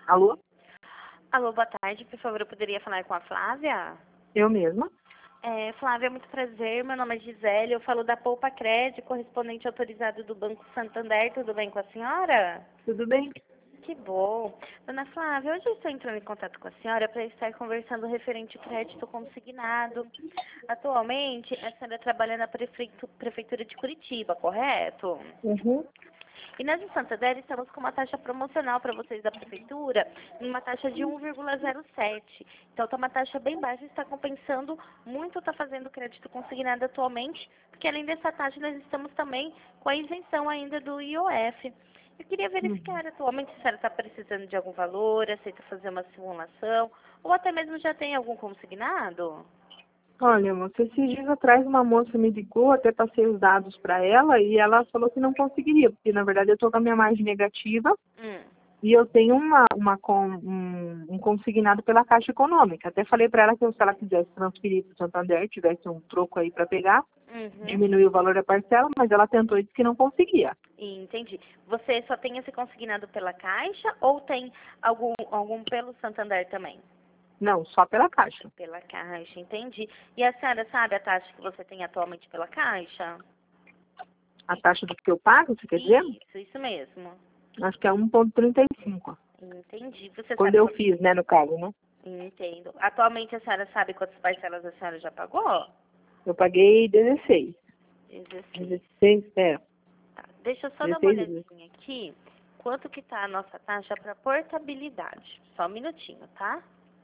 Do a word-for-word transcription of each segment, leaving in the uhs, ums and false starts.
Alô? Alô, boa tarde. Por favor, eu poderia falar com a Flávia? Eu mesma. É, Flávia, muito prazer. Meu nome é Gisele. Eu falo da Poupa Crédito, correspondente autorizado do Banco Santander. Tudo bem com a senhora? Tudo bem? Que bom. Dona Flávia, hoje eu estou entrando em contato com a senhora para estar conversando referente ao crédito consignado. Atualmente, a senhora trabalha na prefeitu- Prefeitura de Curitiba, correto? Uhum. E nós em Santander estamos com uma taxa promocional para vocês da prefeitura, em uma taxa de um vírgula zero sete. Então está uma taxa bem baixa e está compensando muito estar fazendo crédito consignado atualmente, porque além dessa taxa nós estamos também com a isenção ainda do I O F. Eu queria Uhum. verificar atualmente se a senhora está precisando de algum valor, aceita fazer uma simulação, ou até mesmo já tem algum consignado? Olha, moça, esses dias atrás uma moça me ligou, até passei os dados para ela e ela falou que não conseguiria, porque na verdade eu estou com a minha margem negativa Hum. e eu tenho uma, uma com, um, um consignado pela Caixa Econômica. Até falei para ela que se ela quisesse transferir para o Santander, tivesse um troco aí para pegar, Uhum. diminuir o valor da parcela, mas ela tentou e disse que não conseguia. Entendi. Você só tem esse consignado pela Caixa ou tem algum, algum pelo Santander também? Não, só pela Caixa. Pela Caixa, entendi. E a senhora sabe a taxa que você tem atualmente pela Caixa? A taxa do que eu pago, você quer dizer? Isso, isso mesmo. Acho que é um vírgula trinta e cinco. Entendi. Você Quando sabe eu quanto... fiz, né, no caso, né? Entendo. Atualmente a senhora sabe quantas parcelas a senhora já pagou? Eu paguei dezesseis. dezesseis. dezesseis, é. Tá. Deixa eu só dar uma dezesseis vezes. olhadinha aqui. Quanto que tá a nossa taxa para portabilidade? Só um minutinho, tá?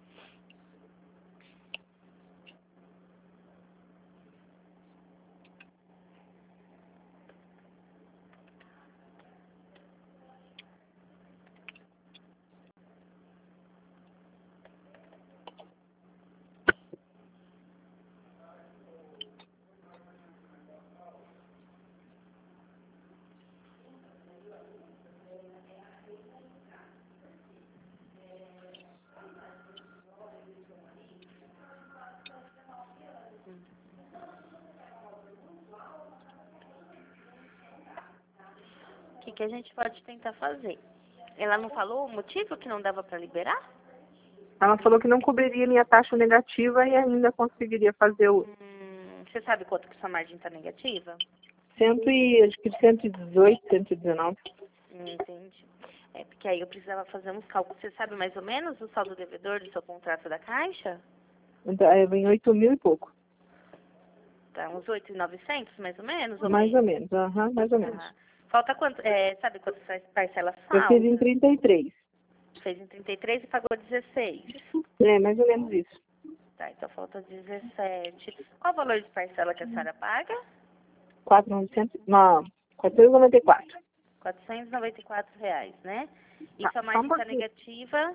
O que, que a gente pode tentar fazer? Ela não falou o motivo que não dava para liberar? Ela falou que não cobriria minha taxa negativa e ainda conseguiria fazer o Hum, você sabe quanto que sua margem está negativa? cento e, acho que cento e dezoito, cento e dezenove. Hum, entendi. É, porque aí eu precisava fazer uns cálculos. Você sabe mais ou menos o saldo devedor do seu contrato da Caixa? Então, é, vem oito mil e pouco. Tá, uns oito mil e novecentos, mais ou menos, ou Mais menos? ou menos, aham, mais ou menos. Tá. Falta quanto? É, sabe quantas parcelas Eu fiz em falta? trinta e três. Fez em trinta e três e pagou dezesseis. É, mais ou menos isso. Tá, então falta dezessete. Qual o valor de parcela que a senhora paga? quatro mil e novecentos, não, quatrocentos e noventa e quatro. quatrocentos e noventa e quatro reais, né? E Tá, sua só um margem está pouquinho. negativa?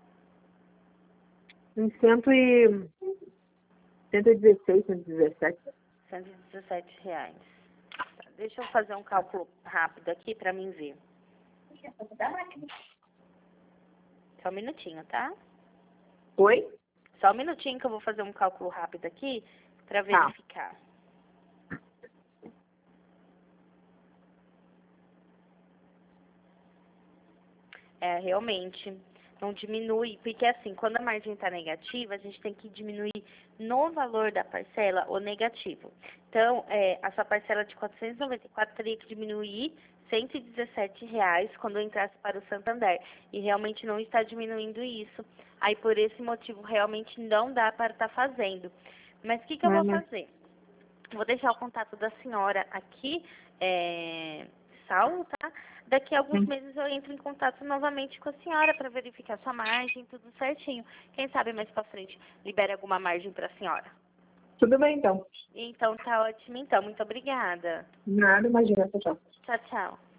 Em cento e, cento e dezesseis, cento e dezessete. cento e dezessete reais. Tá, deixa eu fazer um cálculo rápido aqui para mim ver. Só um minutinho, tá? Oi? Só um minutinho que eu vou fazer um cálculo rápido aqui para Tá. verificar. É, realmente, não diminui, porque assim, quando a margem está negativa, a gente tem que diminuir no valor da parcela o negativo. Então, é, a sua parcela de quatrocentos e noventa e quatro teria que diminuir cento e dezessete reais quando entrasse para o Santander. E realmente não está diminuindo isso. Aí, por esse motivo, realmente não dá para estar fazendo. Mas o que, que eu É, vou mas, fazer? Vou deixar o contato da senhora aqui, é, salvo, tá? Daqui a alguns hum, meses eu entro em contato novamente com a senhora para verificar sua margem, tudo certinho. Quem sabe mais pra frente libere alguma margem para a senhora. tudo bem então. Então tá ótimo, então. Muito obrigada. Nada, imagina, tchau. Tchau, tchau.